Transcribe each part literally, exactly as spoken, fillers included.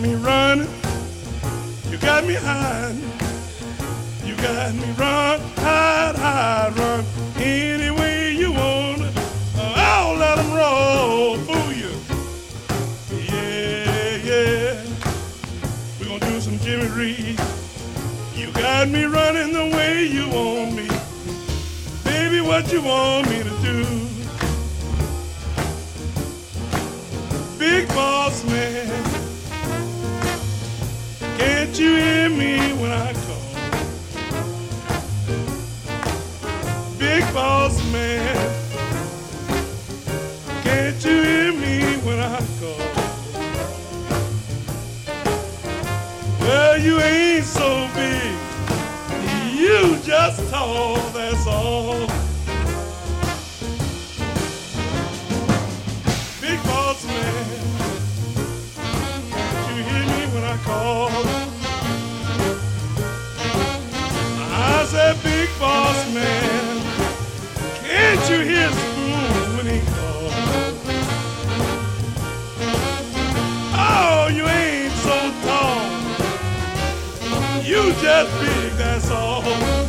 me running, you got me hiding, you got me run, hide, hide, run, any way you want it. I'll let them roll, fool you. Yeah, yeah, we're gonna do some Jimmy Reed. You got me running the way you want me, baby, what you want me to do? Big boss man, can't you hear me when I call? Big boss man, can't you hear me when I call? Well, you ain't so big, you just tall, that's all. Big boss man, can't you hear me when I call? I said, big boss man, can't you hear Spoon when he calls? Oh, you ain't so tall, you just big, that's all.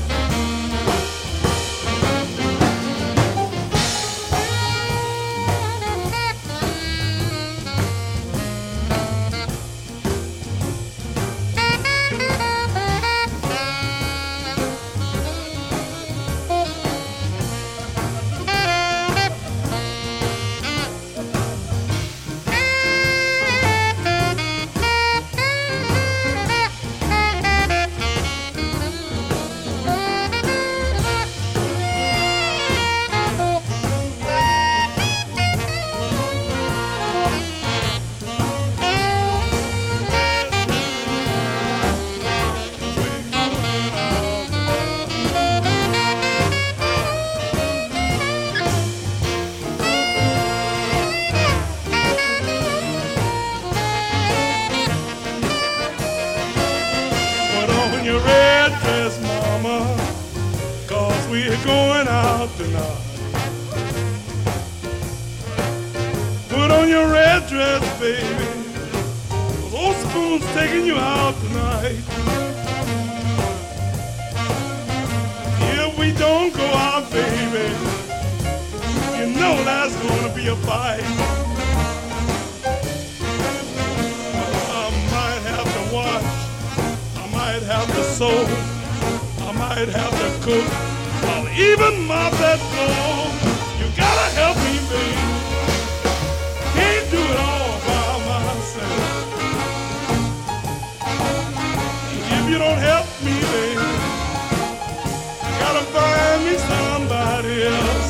Your red dress, mama, cause we're going out tonight. Put on your red dress, baby, cause old Spoon's taking you out tonight. If we don't go out, baby, you know that's gonna be a fight. I might have to watch, I might have to sew, I might have to cook, I'll even mop that floor. You gotta help me, baby, can't do it all by myself. If you don't help me, baby, I gotta find me somebody else.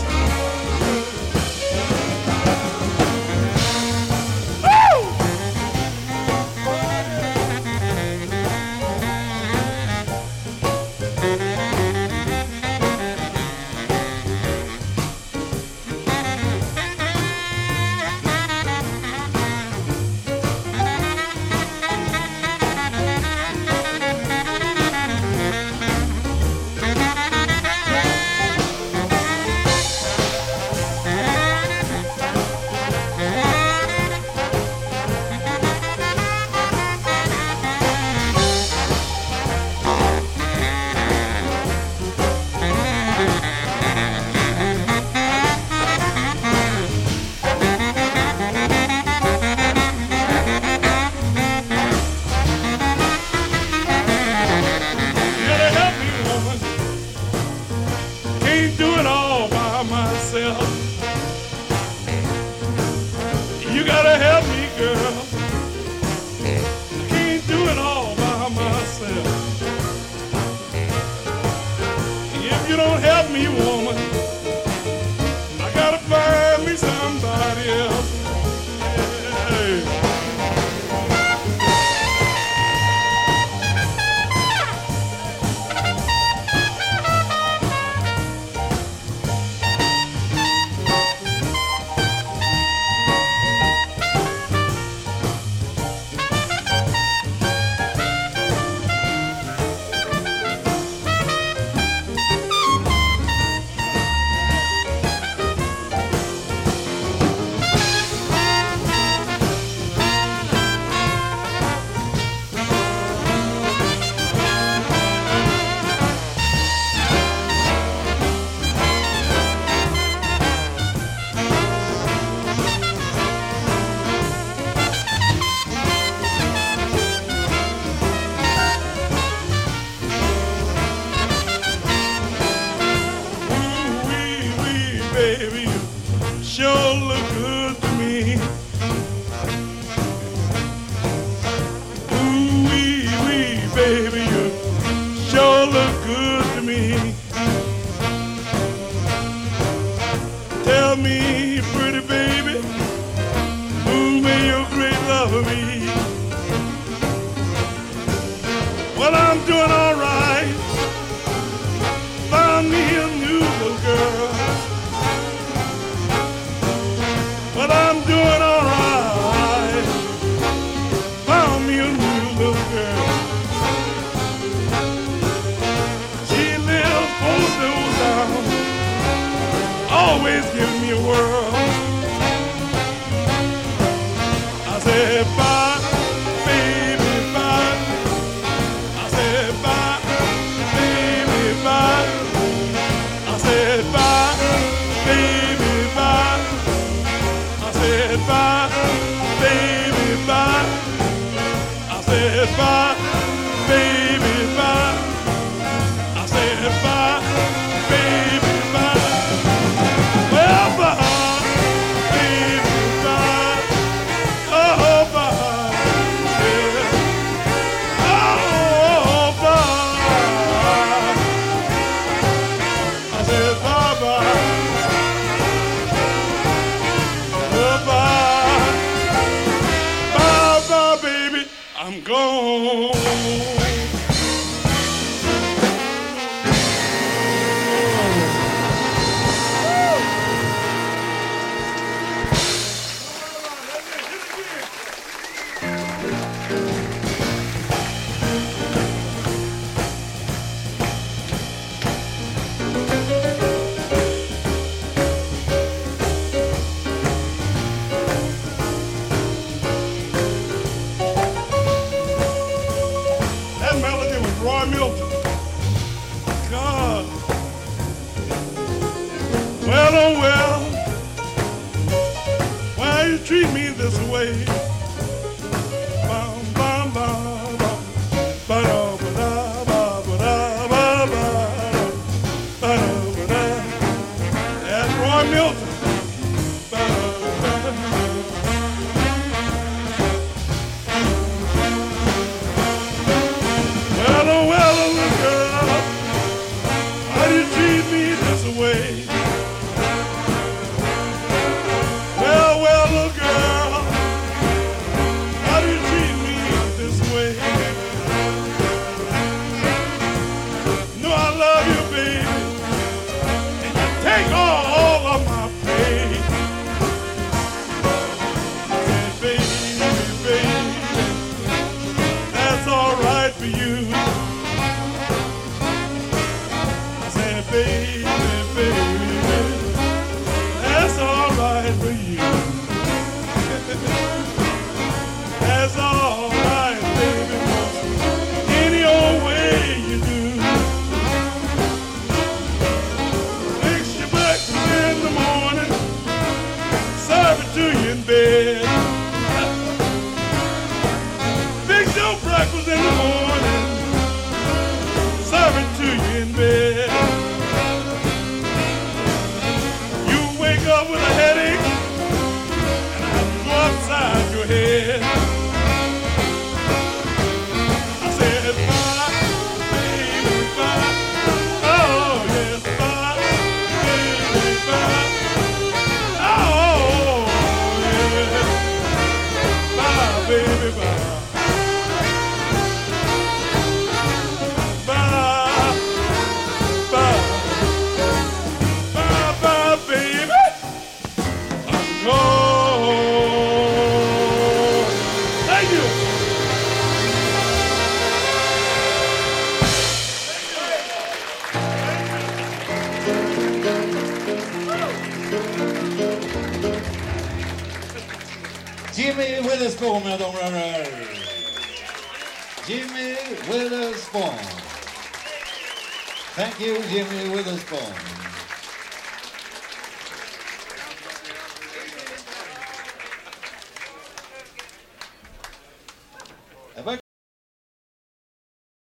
baby, you sure look good to me. Tell me, pretty baby, who may your great love for me? Well, I'm doing all right. Found me a new little girl. But I'm doing all right. Found me a new little girl. She lives four doors down. Always giving me a whirl. I said bye, baby, bye. I said bye, baby, bye. I said bye, baby, bye. I said bye, baby, bye. I said bye, baby, bye. I said bye, baby, bye. Well, bye, baby, bye. Oh, bye, yeah. Oh, bye. I said bye, bye. I'm gone. Roy Milton. God. Well, oh well. Why you treat me this way? Bum, bum, bum, bum. Ba-da, ba-da, ba-ba-da, ba-ba-da, ba-da, ba-da. That's Roy Milton. Well, oh, well, oh, little girl, why do you treat me this way? Well, well, little girl, why do you treat me this way? No, I love you, baby, and you take all, all of my pay. I said, baby, baby, that's all right for you. Baby, baby, that's all right for you. That's all right, baby, any old way you do. Fix your breakfast in the morning, serve it to you in bed. Fix your breakfast in the morning, serve it to you in bed. Up with a headache, and I have to go upside your head. I said bye, baby, bye. Oh yes, bye, baby, bye. Oh yeah, bye, baby, bye. Bye, bye, bye, bye, baby. Oh, thank you. Jimmy Witherspoon, mina damer och herrar. Jimmy Witherspoon. Thank you, Jimmy Witherspoon.